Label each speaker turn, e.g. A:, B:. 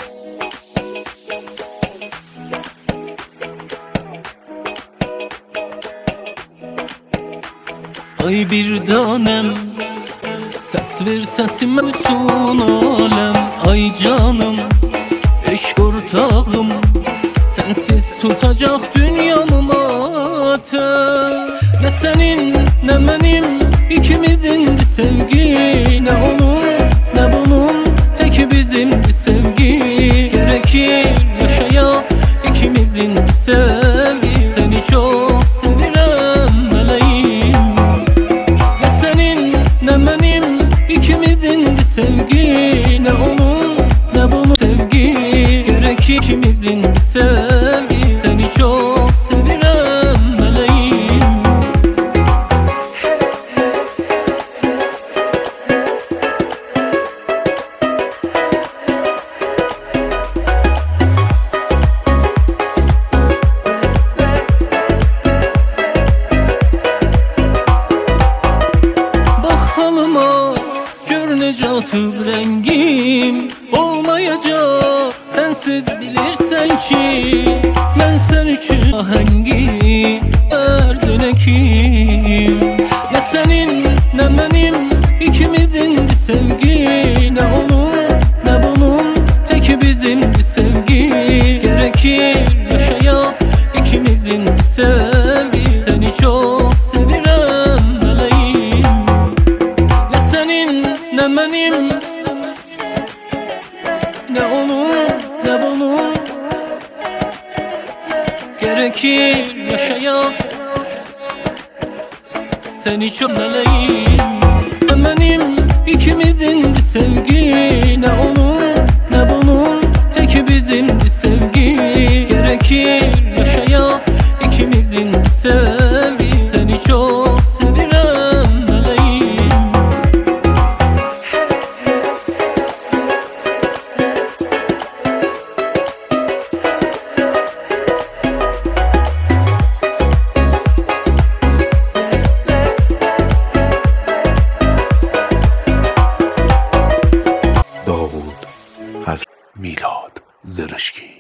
A: Ay bir tanem, ses ver sesime uysun alem. Ay canım, eşk ortağım, sensiz tutacak dünyamı matem. Ne senin ne benim, ikimizindi sevgi. Ne onun ne bunun, tek bizimdi sevgi. Gerekir yaşaya ikimizindi sevgi. Seni çok seviyorum meleğim. Ne senin ne benim, ikimizindi sevgi. Ne onun ne bunun sevgi. Gerekir ikimizindi sevgi. Seni çok seviyorum meleğim. Gör nece atıp rengim olmayacak, sensiz bilirsen ki ben sen üçün ahengi verdin ekim. Ne senin ne benim, ikimizindi sevgi. Ne onun ne bunun, tek bizimdi sevgi. Gerekir yaşaya ikimizindi sevgi. Seni çok seviyorum meleğim. Ne senin ne benim, ne onun ne bunun, gerekir yaşaya seni çok meleğim. Ne benim, ikimizindi sevgi. Ne onun ne bunun, tek bizimdi sevgi. Gerekir yaşaya ikimizindi sevgi. Seni çok seviyorum meleğim.
B: داوود از میلاد زرشکی.